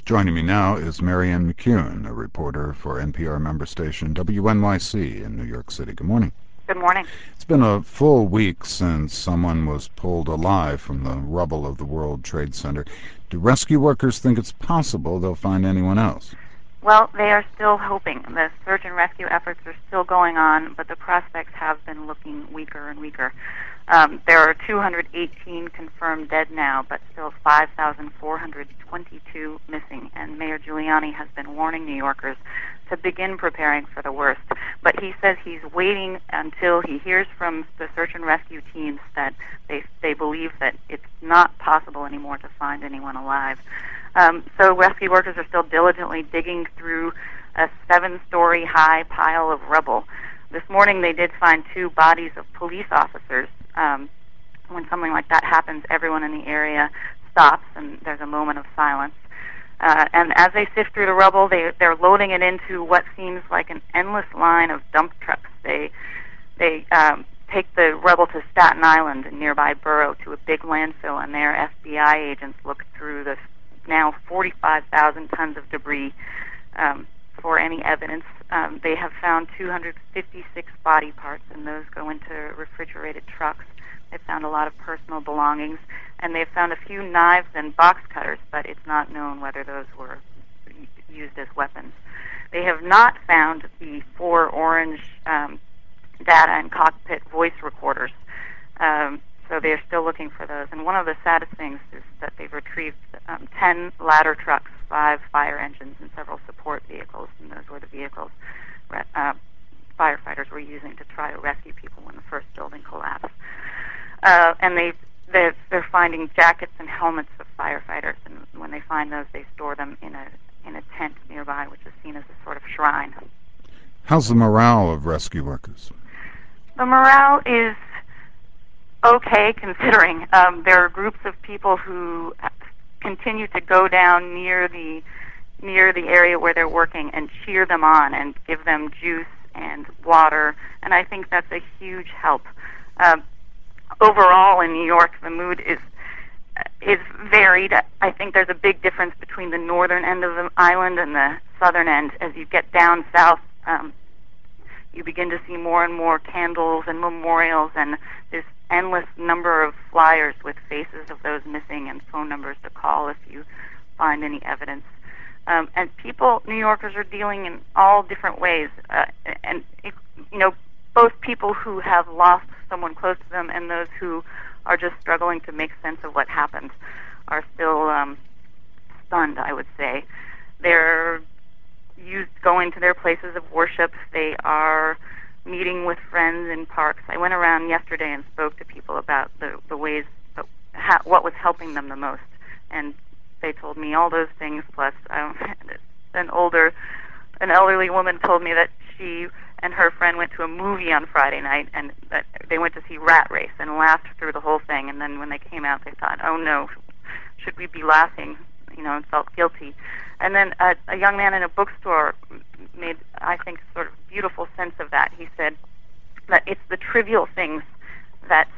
Joining me now is Marianne McCune, a reporter for NPR member station WNYC in New York City. Good morning. Good morning. It's been a full week since someone was pulled alive from the rubble of the World Trade Center. Do rescue workers think it's possible they'll find anyone else? Well, they are still hoping. The search and rescue efforts are still going on, but the prospects have been looking weaker and weaker. There are 218 confirmed dead now, but still 5,422 missing, and Mayor Giuliani has been warning New Yorkers to begin preparing for the worst. But he says he's waiting until he hears from the search and rescue teams that they believe that it's not possible anymore to find anyone alive. So rescue workers are still diligently digging through a 7-story high pile of rubble. This morning they did find 2 bodies of police officers. When something like that happens, everyone in the area stops and there's a moment of silence. And as they sift through the rubble, they're loading it into what seems like an endless line of dump trucks. They take the rubble to Staten Island, a nearby borough, to a big landfill, and their FBI agents look through the now 45,000 tons of debris for any evidence. They have found 256 body parts, and those go into refrigerated trucks. They've found a lot of personal belongings, and they've found a few knives and box cutters, but it's not known whether those were used as weapons. They have not found the 4 orange data and cockpit voice recorders. So they're still looking for those. And one of the saddest things is that they've retrieved 10 ladder trucks, 5 fire engines, and several support vehicles. And those were the vehicles firefighters were using to try to rescue people when the first building collapsed. And they're finding jackets and helmets of firefighters. And when they find those, they store them in a tent nearby, which is seen as a sort of shrine. How's the morale of rescue workers? The morale is okay, considering there are groups of people who continue to go down near the area where they're working and cheer them on and give them juice and water, and I think that's a huge help. Overall in New York, the mood is varied. I think there's a big difference between the northern end of the island and the southern end. As you get down south, you begin to see more and more candles and memorials and this endless number of flyers with faces of those missing and phone numbers to call if you find any evidence. And New Yorkers are dealing in all different ways. Both people who have lost someone close to them and those who are just struggling to make sense of what happened are still stunned, I would say. They're going to their places of worship. They are meeting with friends in parks. I went around yesterday and spoke to people about the ways, what was helping them the most, and they told me all those things. Plus, an elderly woman told me that she and her friend went to a movie on Friday night, and that they went to see Rat Race and laughed through the whole thing. And then when they came out, they thought, "Oh no, should we be laughing?" And felt guilty. And then a young man in a bookstore made, I think, sort of beautiful sense of that. He said that it's the trivial things that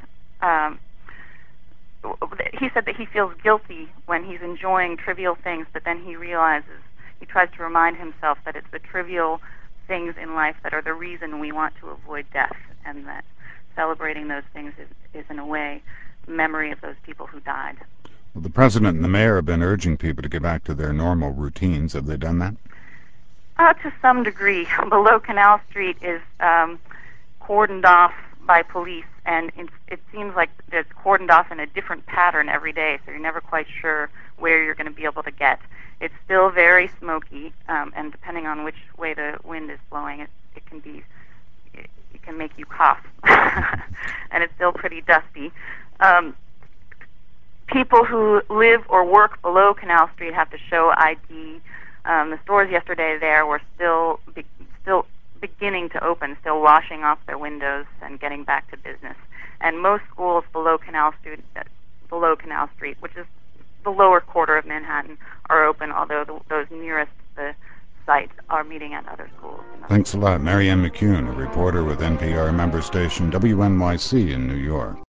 he said that he feels guilty when he's enjoying trivial things, but then he tries to remind himself that it's the trivial things in life that are the reason we want to avoid death, and that celebrating those things is in a way, memory of those people who died. Well, the president and the mayor have been urging people to get back to their normal routines. Have they done that? To some degree. Below Canal Street is cordoned off by police, and it seems like it's cordoned off in a different pattern every day, so you're never quite sure where you're going to be able to get. It's still very smoky, and depending on which way the wind is blowing, it can make you cough. And it's still pretty dusty. People who live or work below Canal Street have to show ID. The stores yesterday there were still beginning to open, still washing off their windows and getting back to business. And most schools below Canal Street, which is the lower quarter of Manhattan, are open, although those nearest the site are meeting at other schools. Thanks a lot. Marianne McCune, a reporter with NPR member station WNYC in New York.